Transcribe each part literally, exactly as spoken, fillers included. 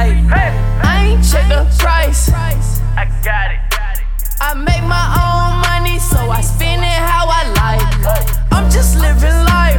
night. I ain't check the price. I got it. I make my own money, so I spend it how I like. I'm just living life.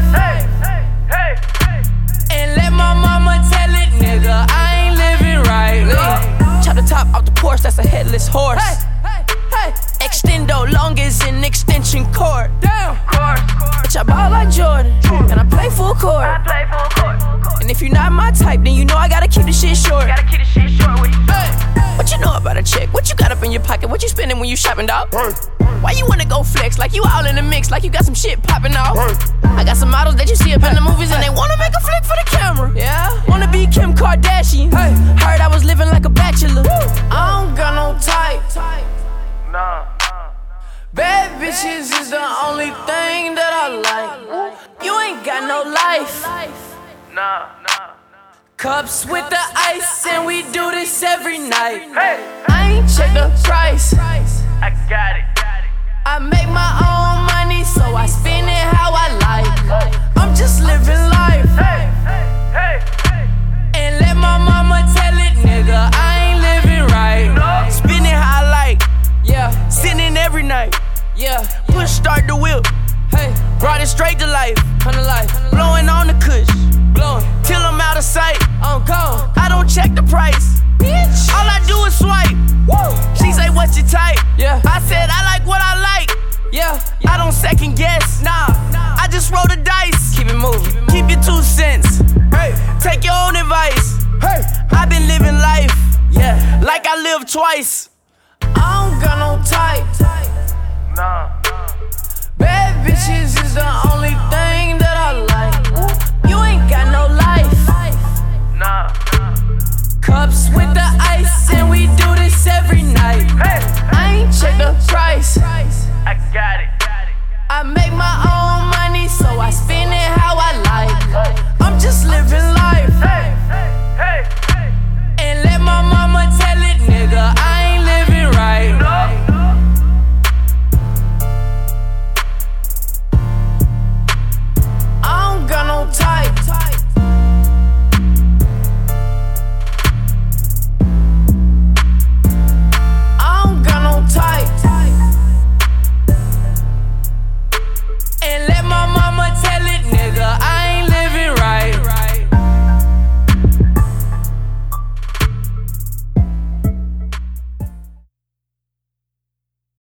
And let my mama tell it, nigga, I ain't living right. Chop the top off the Porsche, that's a headless horse. Extendo long as an extension cord. Damn. Bitch, I ball like Jordan, and I play full court. I play full court. And if you're not my type, then you know I gotta keep the shit short. Gotta keep the shit short with you. What you know about a chick? What you got up in your pocket? What you spending when you shopping, dog? Why you wanna go flex? Like you all in the mix, like you got some shit popping off. I got some models that you see up in the movies and they wanna make a flick for the camera. Yeah, wanna be Kim Kardashian. Heard I was living like a bachelor. I don't got no type. Nah. Bad bitches is the only thing that I like. You ain't got no life. Nah, nah. Cups with the ice and we do this every night. Hey, I ain't check the price. I got it. I make my own money, so I spend it how I like. I'm just living life. Hey, hey, hey. And let my mama tell it, nigga, I ain't living right. Spend it how I like. Yeah, sitting every night. Yeah, push start the whip. Hey, brought it straight to life. Come to life. Blowing on the kush. Blowing till I'm out of sight. I'm gone. I don't check the price. Bitch. All I do is swipe. Woo. She say, what's your type? Yeah. I said, I like what I like. Yeah. I don't second guess. Nah. I just roll the dice. Keep it moving. Keep your two cents. Hey. Take your own advice. Hey. I've been living life. Yeah. Like I lived twice. I don't got no type. Nah. Bad bitches is the only thing that I like. You ain't got no life. Nah. Cups with the ice and we do this every night. Hey, I ain't check the price. I got it. I make my own